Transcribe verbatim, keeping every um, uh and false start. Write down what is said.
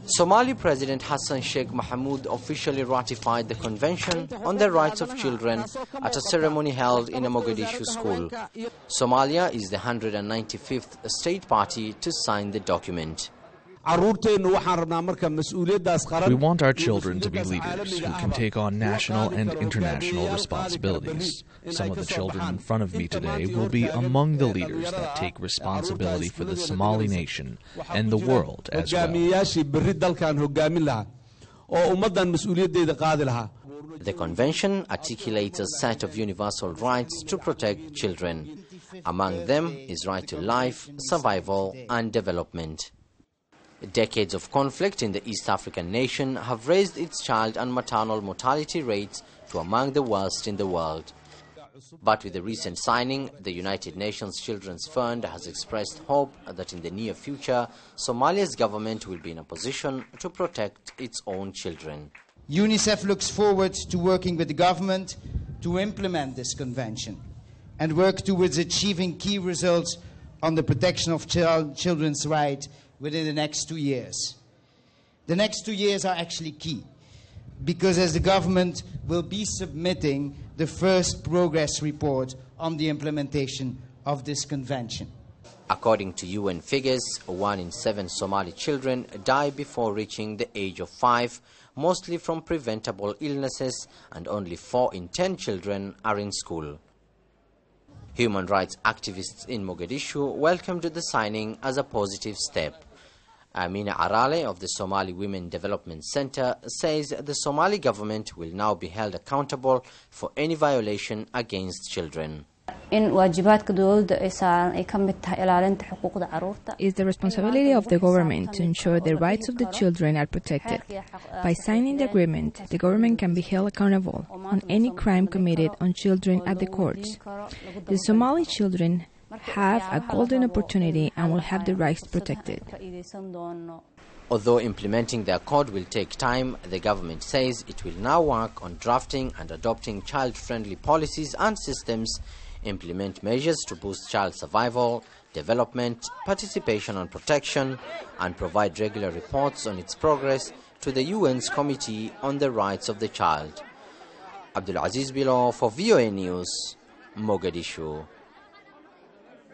Somali President Hassan Sheikh Mohamud officially ratified the Convention on the Rights of Children at a ceremony held in a Mogadishu school. Somalia is the one hundred ninety-fifth state party to sign the document. We want our children to be leaders who can take on national and international responsibilities. Some of the children in front of me today will be among the leaders that take responsibility for the Somali nation and the world as well. The convention articulates a set of universal rights to protect children. Among them is right to life, survival and development. Decades of conflict in the East African nation have raised its child and maternal mortality rates to among the worst in the world. But with the recent signing, the United Nations Children's Fund has expressed hope that in the near future, Somalia's government will be in a position to protect its own children. UNICEF looks forward to working with the government to implement this convention and work towards achieving key results on the protection of child, children's rights within the next two years. The next two years are actually key because as the government will be submitting the first progress report on the implementation of this convention. According to U N figures, one in seven Somali children die before reaching the age of five, mostly from preventable illnesses, and only four in ten children are in school. Human rights activists in Mogadishu welcomed the signing as a positive step. Amina Arale of the Somali Women Development Center says the Somali government will now be held accountable for any violation against children. Is the responsibility of the government to ensure the rights of the children are protected. By signing the agreement, the government can be held accountable on any crime committed on children at the courts. The Somali children have a golden opportunity and will have the rights protected. Although implementing the accord will take time, the government says it will now work on drafting and adopting child-friendly policies and systems, implement measures to boost child survival, development, participation and protection, and provide regular reports on its progress to the U N's Committee on the Rights of the Child. Abdul Aziz Bilo for V O A News, Mogadishu.